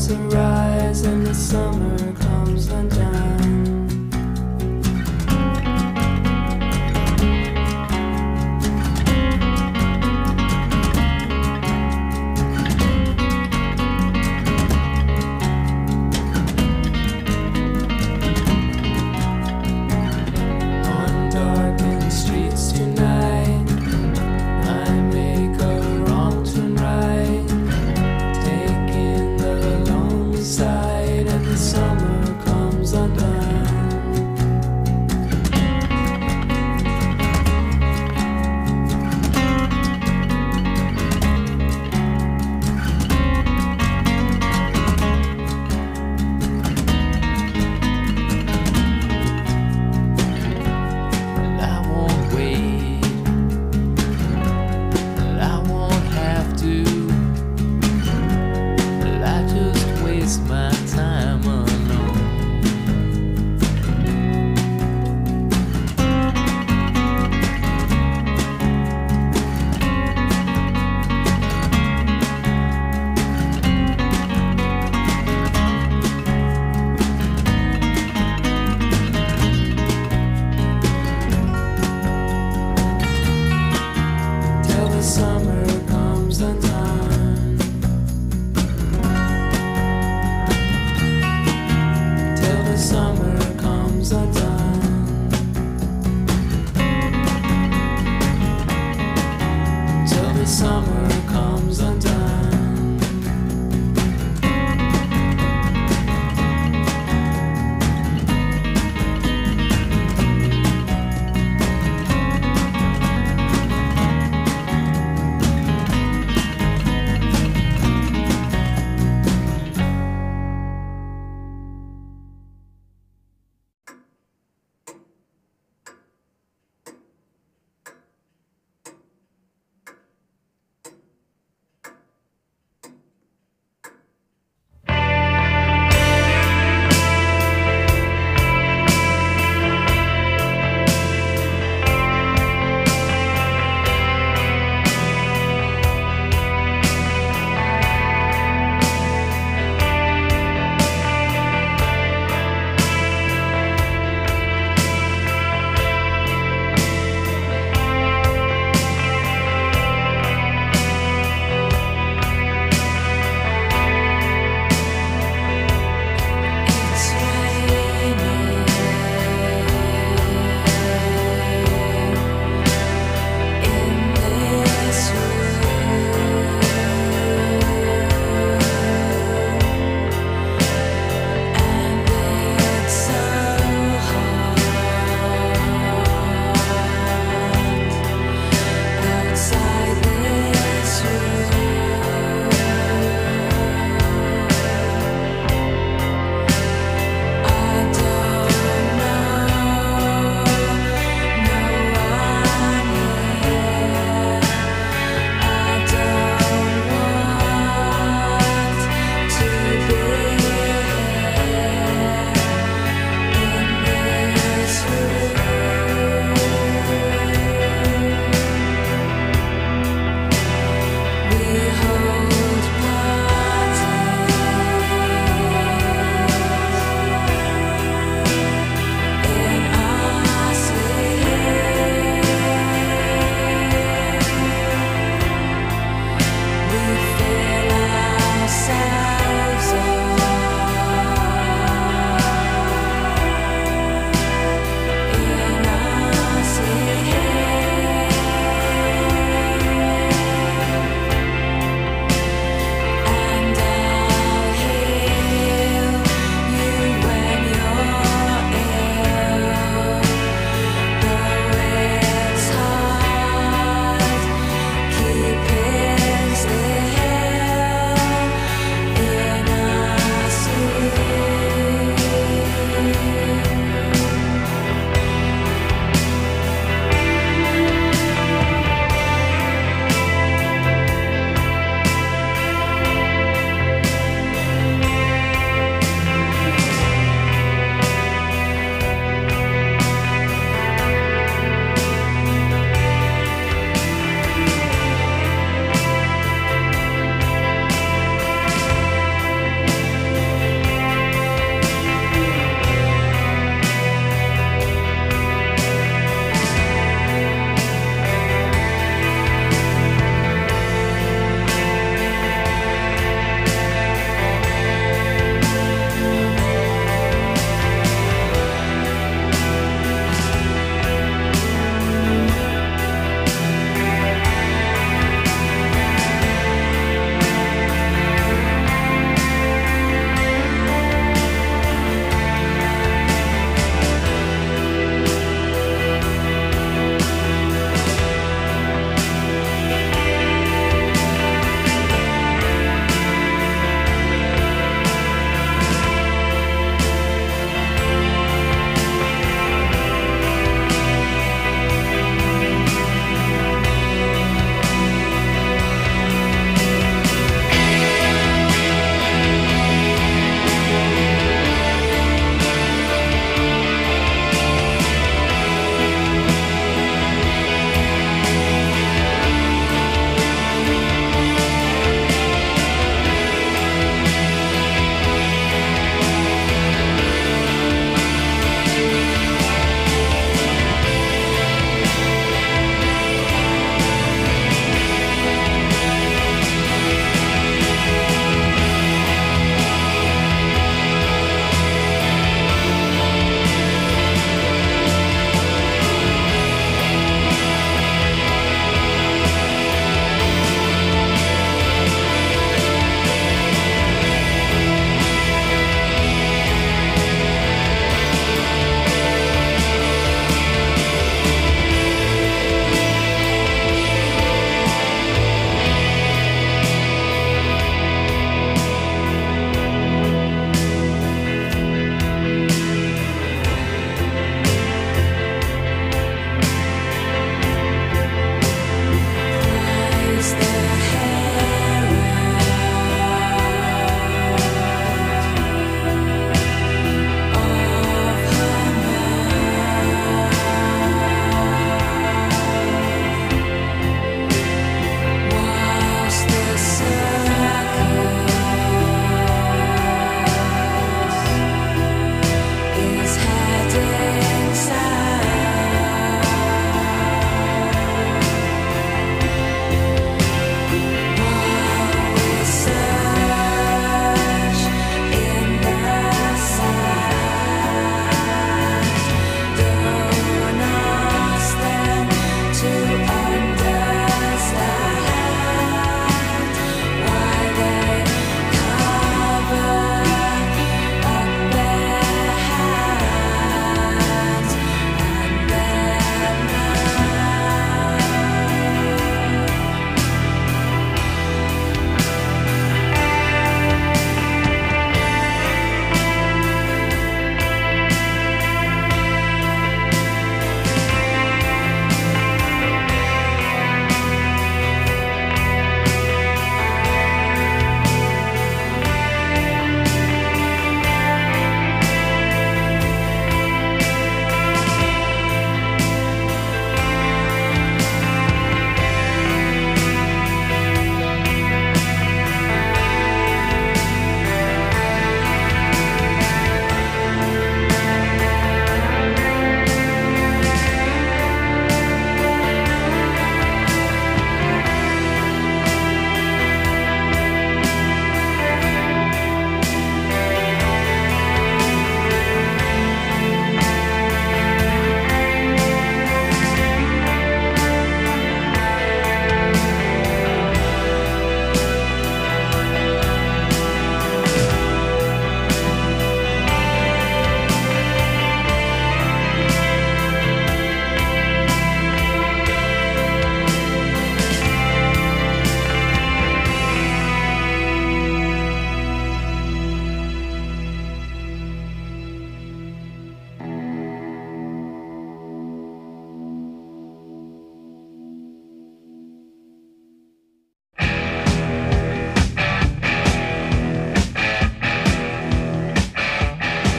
arise and the summer comes undone. On darkened streets tonight, I make a wrong turn right, taking the lonely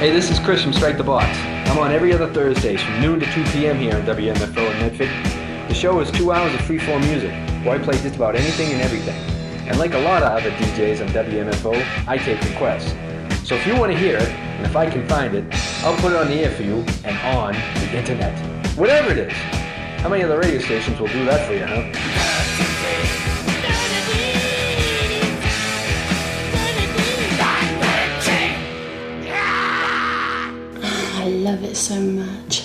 Hey, this is Chris from Strike the Box. I'm on every other Thursdays from noon to 2 p.m. here on WMFO in Medford. The show is 2 hours of freeform music, where I play just about anything and everything. And like a lot of other DJs on WMFO, I take requests. So if you want to hear it, and if I can find it, I'll put it on the air for you and on the internet. Whatever it is. How many other radio stations will do that for you, huh? I love it so much.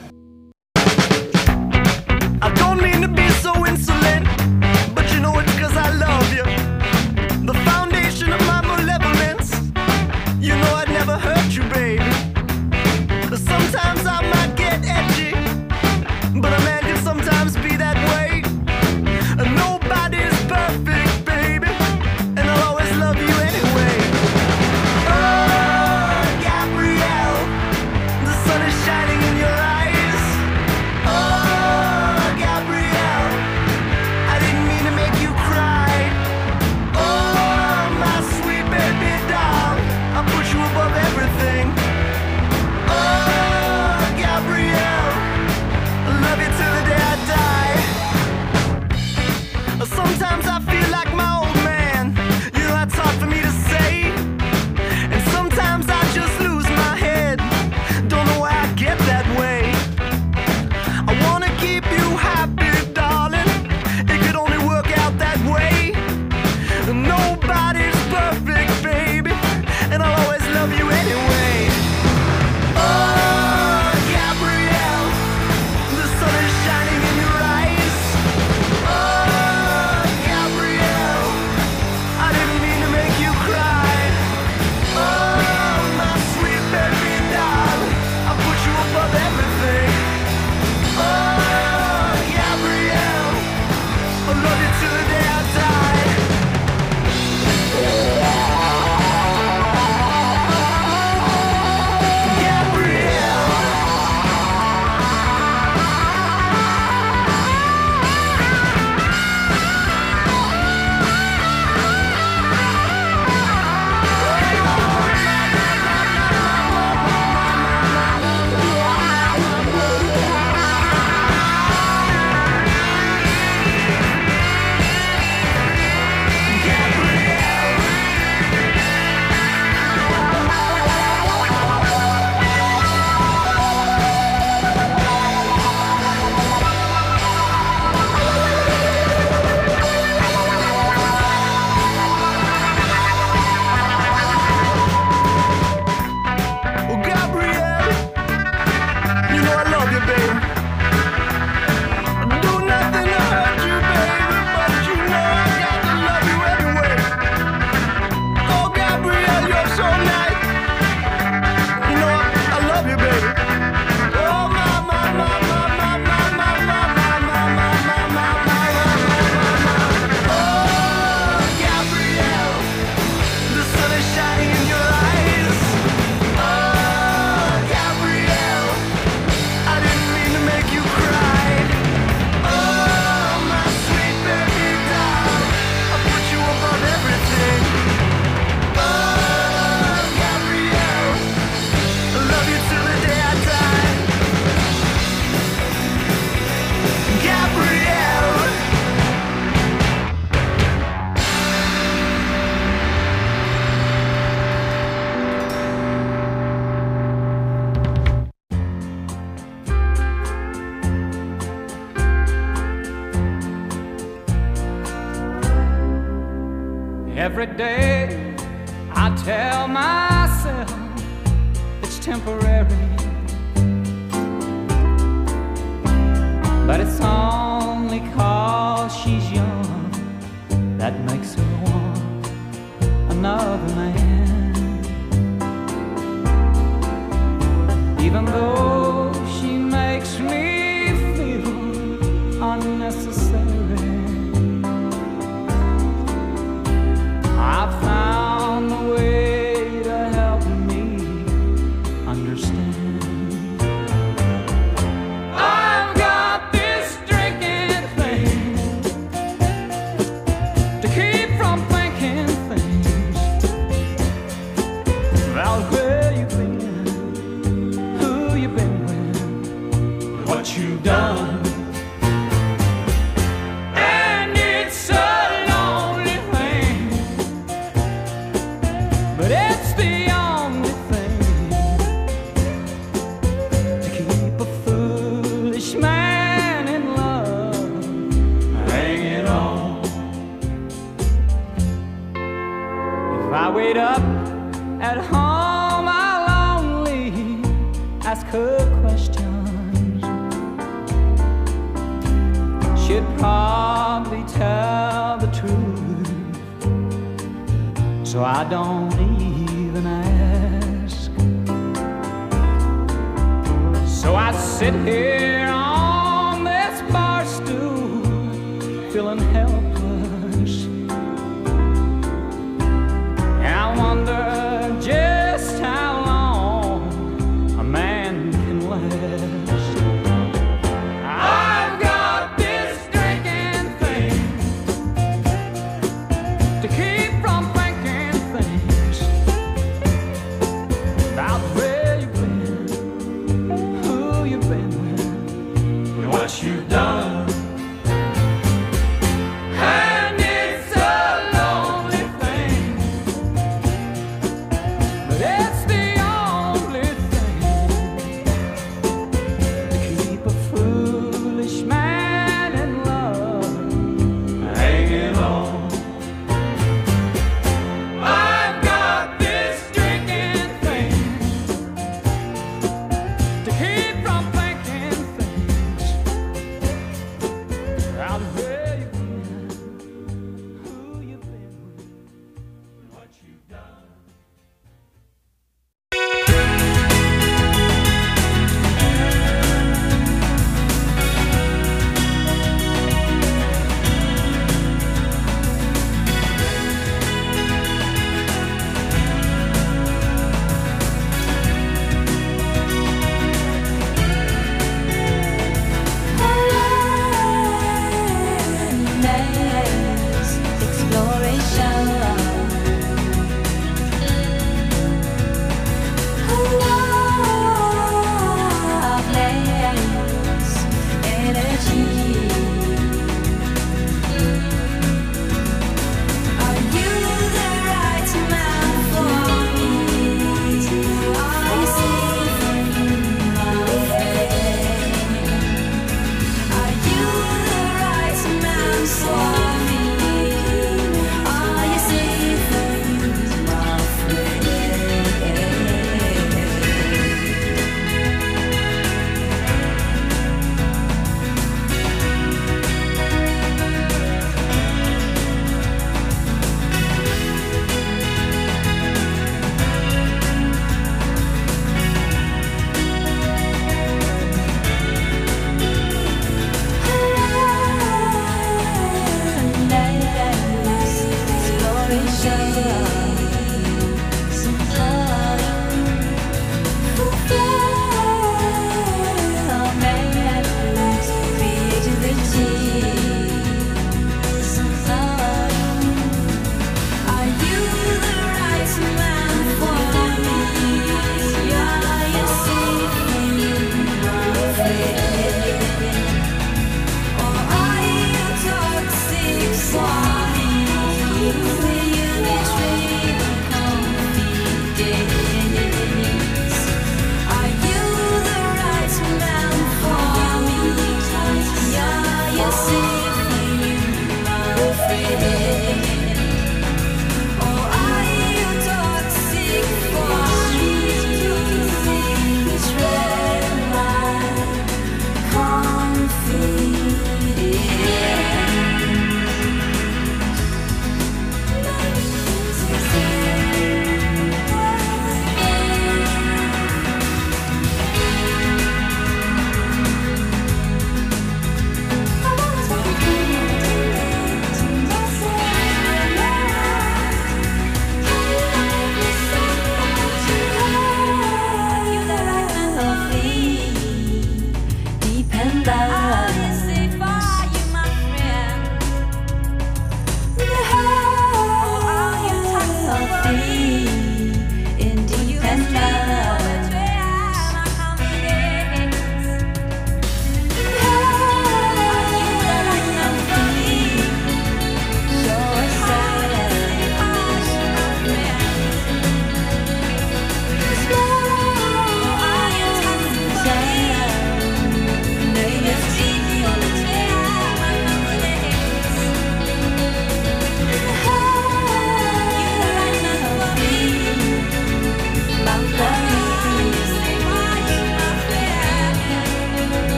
I don't mean to be so insolent, but you know it's 'cause I love you. The foundation of my malevolence, you know I'd never hurt you, baby. Sometimes I might get edgy, but a man can sometimes be that way. Nobody's perfect, baby, and I'll always love you anyway. Oh, Gabrielle, the sun is shining in your eyes. Oh, Gabrielle, I didn't mean to make you cry. Oh, my sweet baby doll, I'll put you above everything. Oh, Gabrielle, I love you till the day I die. Sometimes I feel like my old man, you know that's hard for me to say. And sometimes I just lose my head, don't know why I get that way. I wanna keep you happy, darling, it could only work out that way. Nobody's perfect, baby, and I'll always love you anyway. Oh, Gabrielle, the sun is shining in your eyes. Oh, Gabrielle, I didn't mean to make you cry. Oh, my sweet baby doll, I'll put you above everything. Oh, Gabrielle, I'll love you till the day I die. Gabrielle. Oh, Gabrielle, you know I love you, baby. I do nothing to hurt you, baby, but you know I got to love you anyway. Oh, Gabrielle, you're so nice. You know I love you, baby. Oh, my. Oh, Gabrielle, the sun is shining in your eyes. Oh, Gabrielle, I didn't mean to make you cry. Oh, my sweet baby doll, I'll put you above everything. Oh, Gabrielle, I love you till the day I die. Gabrielle. Every day I tell myself it's temporary, but it's only 'cause she's young that makes her want another man. Even though she makes me feel unnecessary, I found a way to help me understand. I've got this drinking thing to keep from thinking things about where you've been If I wait up at home, I'll only ask her questions. She'd probably tell the truth, so I don't even ask. So I sit here on this bar stool, feeling helpless, and I wonder just how long a man can last. I've got this drinking thing to keep from thinking things about where you've been, who you've been with,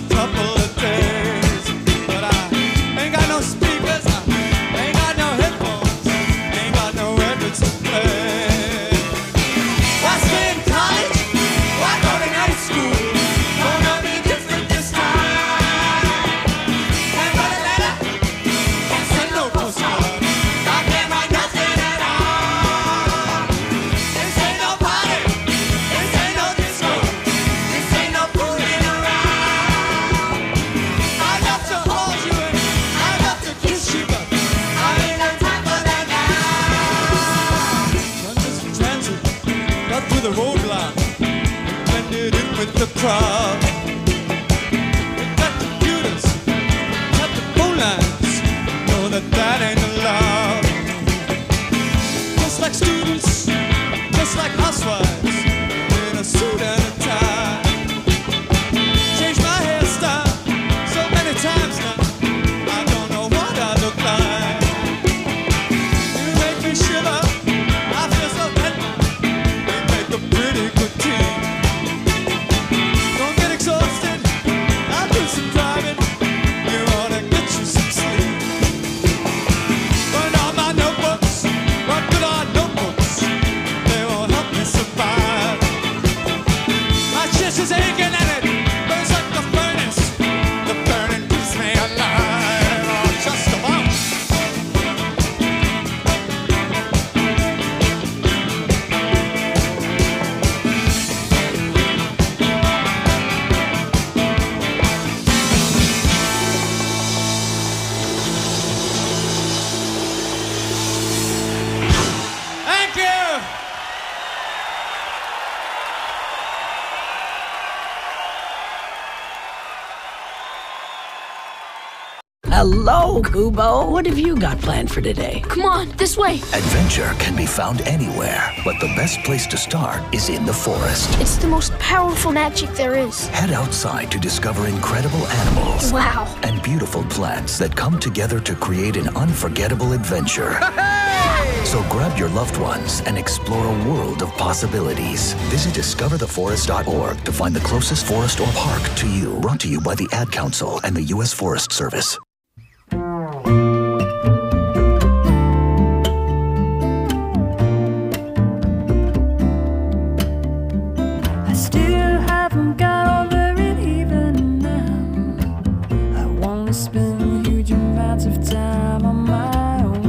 a couple of days. But I ain't got no speakers, I ain't got no headphones, ain't got no records to play. Why stay in college? Why go to night school? Gonna be different this time. Can't write a letter, can't send no postcard. I can't write nothing at all. This ain't no party, this ain't no disco, this ain't no fooling around. I'd love to hold you and I'd love to kiss you, but I ain't got time for that now. London's in transit, got through the roadblock, blended in with the crowd. We got computers, cut the phone lines, know that that ain't allowed. Just like students, just like housewives, in a suit and a tie. Changed my hairstyle so many times now, I don't know what I look like. You make me shiver, I feel so bad. We make a pretty good team. Don't get exhausted, I'll do some driving. You ought to get you some sleep. Burn all my notebooks, what good are notebooks? They won't help me survive. My chest is aching and it burns like the furnace. The burning keeps me alive, oh, just about. Thank you. Hello, Kubo. What have you got planned for today? Come on, this way. Adventure can be found anywhere, but the best place to start is in the forest. It's the most powerful magic there is. Head outside to discover incredible animals Wow. and beautiful plants that come together to create an unforgettable adventure. So grab your loved ones and explore a world of possibilities. Visit discovertheforest.org to find the closest forest or park to you. Brought to you by the Ad Council and the U.S. Forest Service. I still haven't got over it even now. I wanna spend huge amounts of time on my own.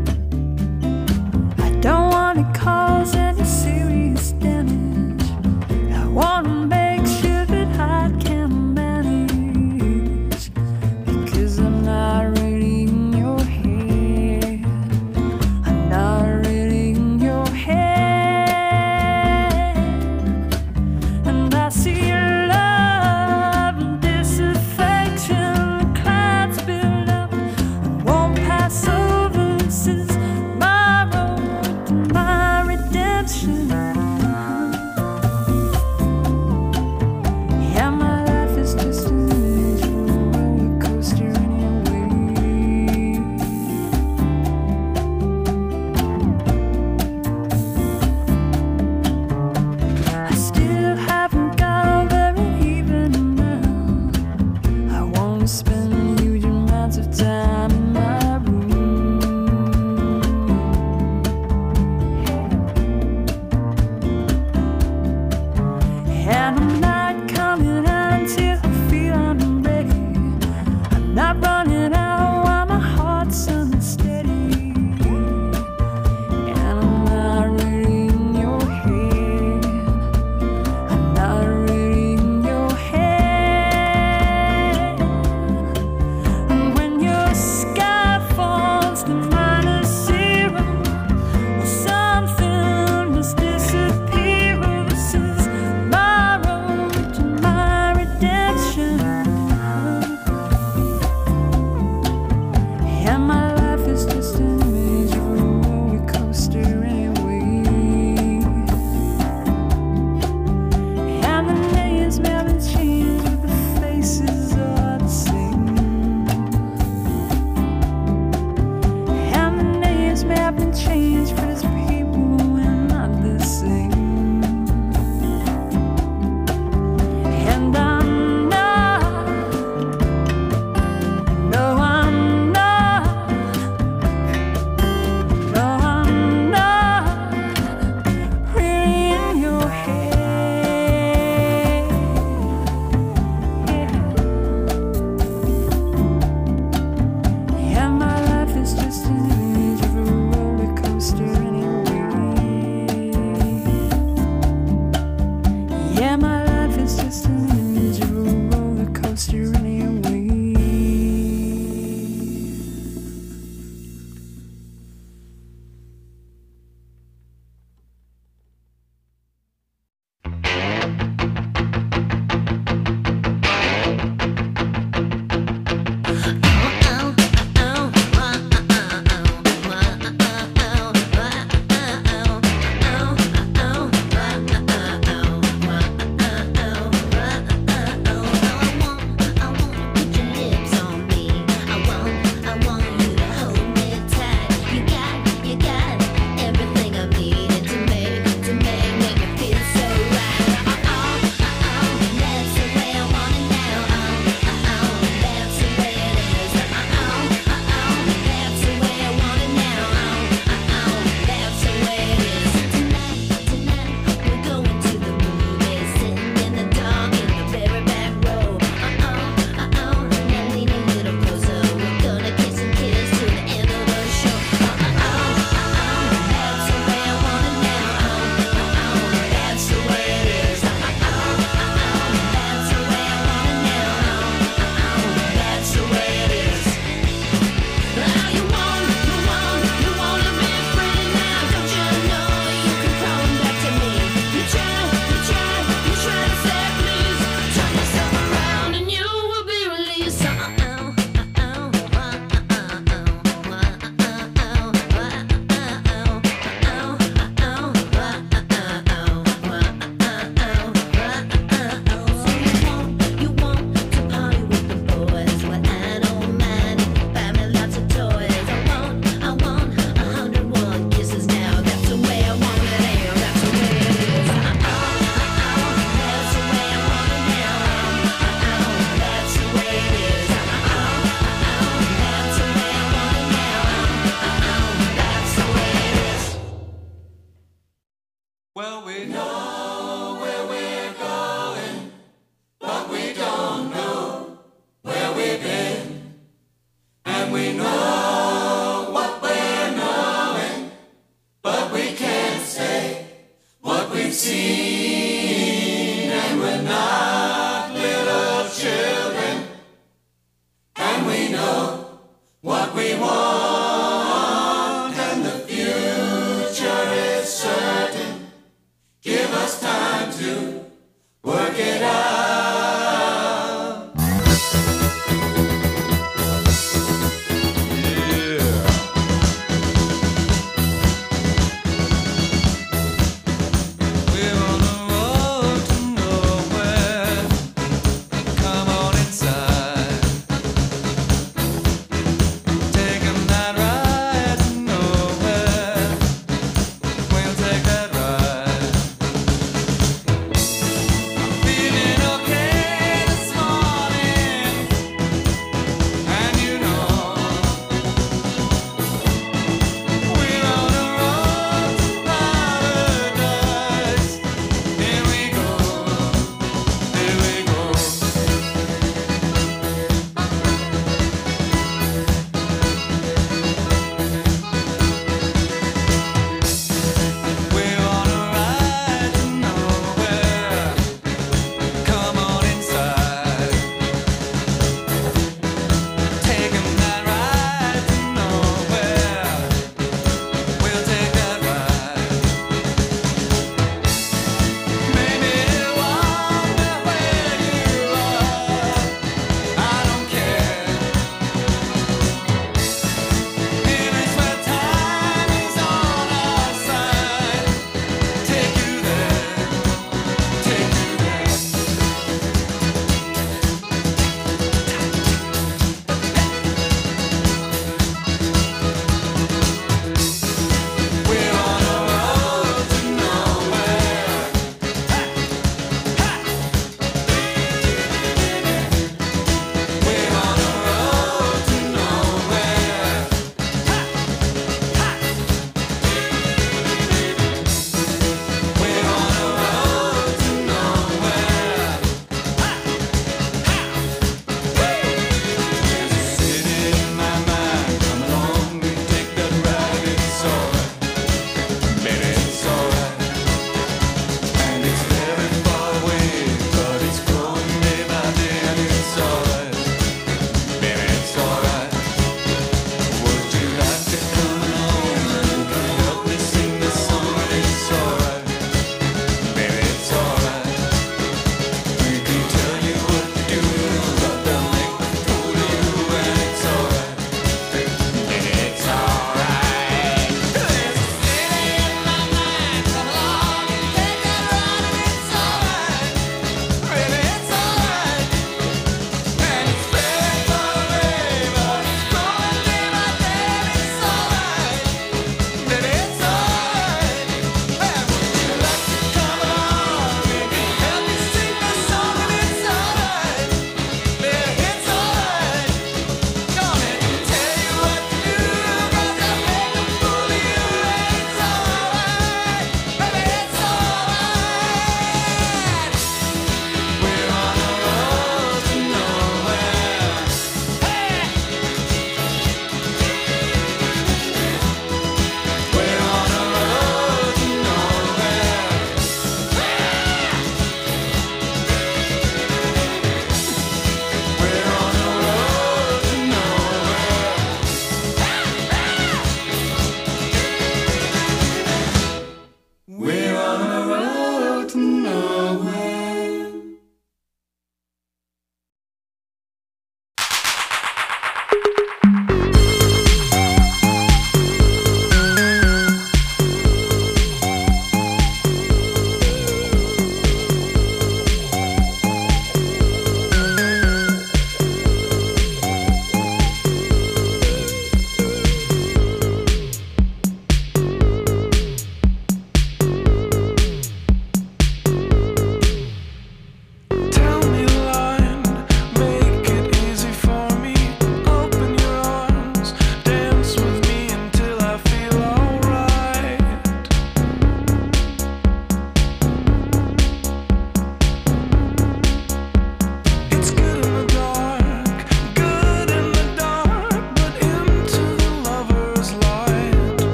I don't wanna cause any serious damage.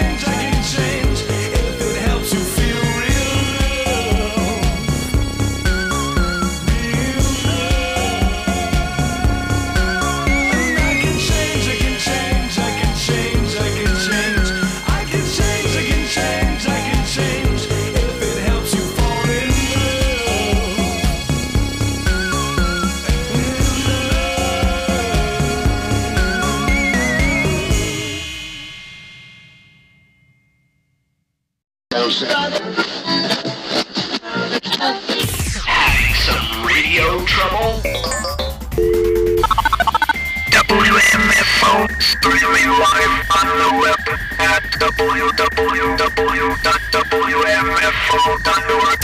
Having some radio trouble? WMFO streaming live on the web at www.wmfo.org.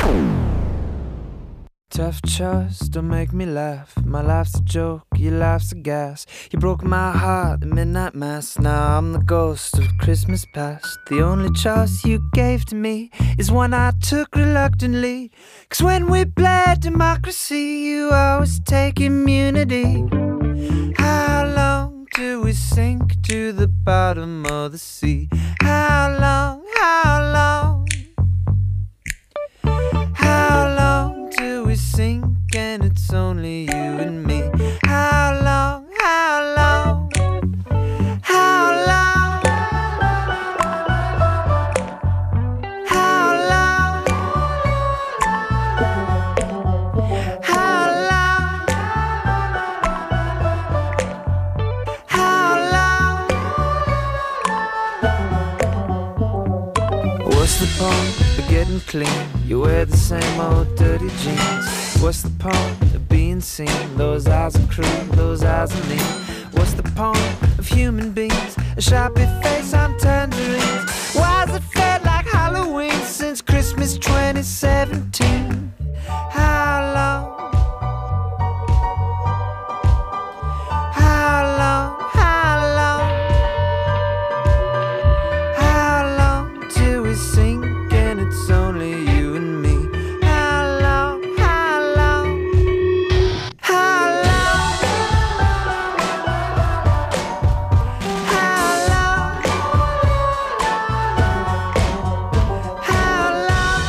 Tough choice, don't make me laugh. My life's a joke, your life's a gas. You broke my heart at midnight mass. Now I'm the ghost of Christmas past. The only choice you gave to me is one I took reluctantly. 'Cause when we play democracy, you always take immunity. How long till we sink to the bottom of the sea? How long, how long? How long till we sink and it's only you and me? How long, how long? How long? How long? How long? How long? What's the point of getting clean? You wear the same old dirty jeans. What's the point of being seen? Those eyes are cruel, those eyes are mean. What's the point of human beings? A sharpie face on tangerines. Why's it felt like Halloween since Christmas 2017? How long? How long? How long? How long till we sink and it's only you and me? How long? How long? How long? How long? How long?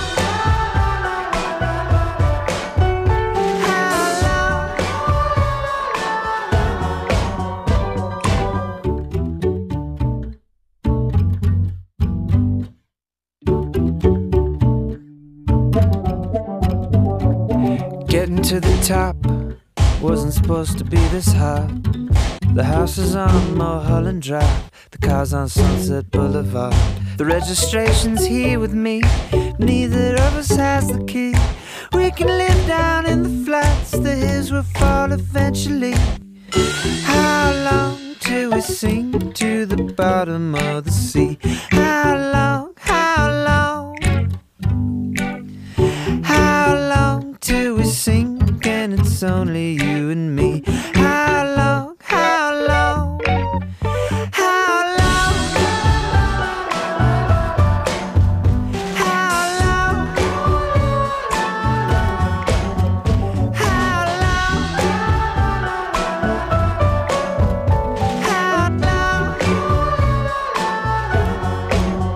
Getting to the top wasn't supposed to be this hard. The house is on Mulholland Drive, the car's on Sunset Boulevard. The registration's here with me, neither of us has the key. We can live down in the flats, the hills will fall eventually. How long till we sink to the bottom of the sea? How long, how long? How long till we sink and it's only you and me? How long, how long? How long? How long? How long? How long?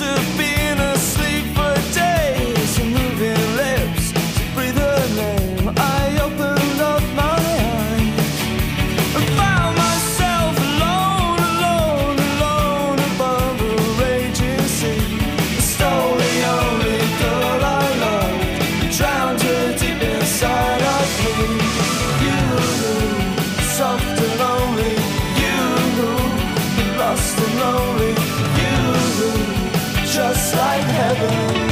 have been asleep for days. Her moving lips to breathe her name. I opened up my eyes and found myself alone, alone, alone above a raging sea. Stole the only girl I loved, drowned her deep inside of me. You, soft and lonely, you, lost and lonely, you, just like heaven.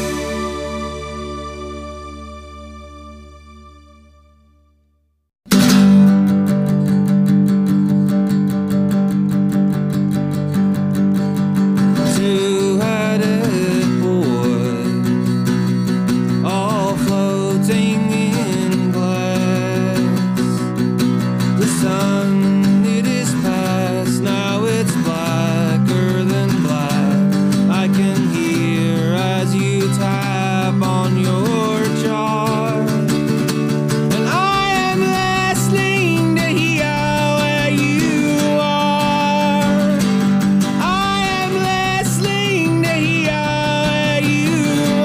Two-headed boy, all floating in glass. The sun, it is past, now it's blacker than black. I can hear as you tap on your jar, and I am listening to hear where you are. I am listening to hear where you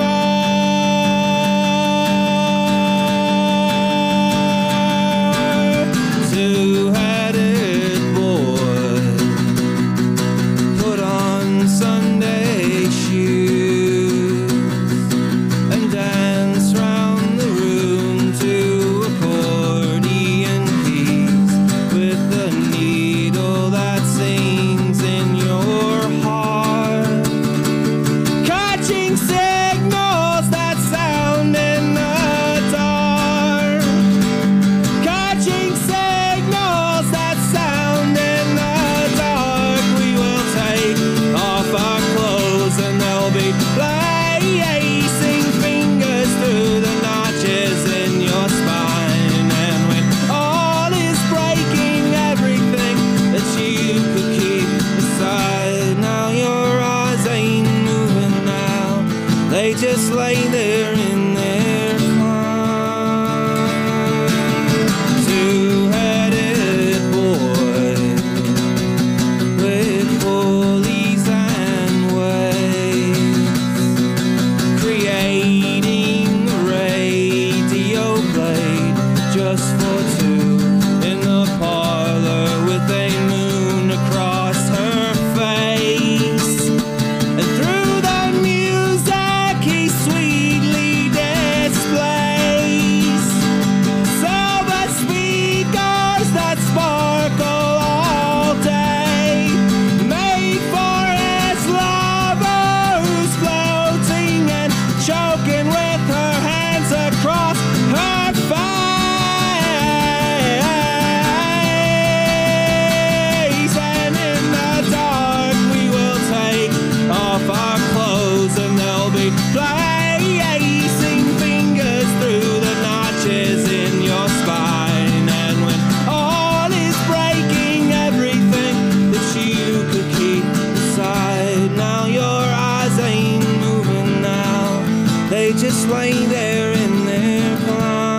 are. Two-headed boy, put on Sunday shoes and dance round the room to accordion keys with the needle that sings in your heart, catching signals that sound in the dark, catching signals that sound in the dark. We will take off our clothes and they'll be placing fingers through the notches in your spine. And when all is breaking, everything that you could keep aside, now your eyes ain't moving now, they just lay there in their climb. Two-headed boy with pulleys and waves, creating a radio blade just for two in the parlor with a moon across her face. And through the music he sweetly displays silver speakers that sparkle all day, made for his lover who's floating and choking with her hands across her face. And in the dark we will take off our clothes and they'll be placing fingers through the notches in your spine. And when all is breaking, everything that you could keep aside, now your eyes ain't moving now, they just lay there in their climb.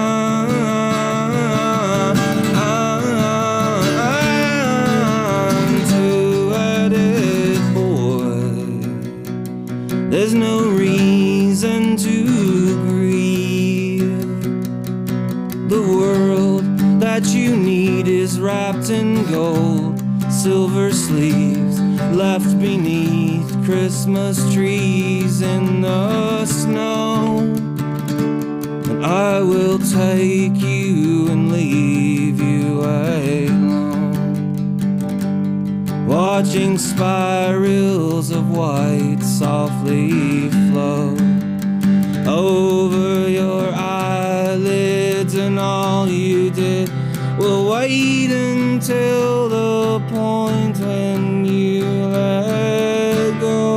Two-headed boy, there's no reason to grieve. The world that you need is wrapped in gold, silver sleeves left beneath Christmas trees in the snow. And I will take you and leave you alone, watching spirals of white softly flow over your eyelids, and all you did will wait until the point when you let go.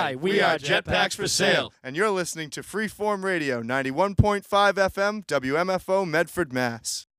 Hi, we are Jetpacks for Sale. And you're listening to Freeform Radio, 91.5 FM, WMFO, Medford, Mass.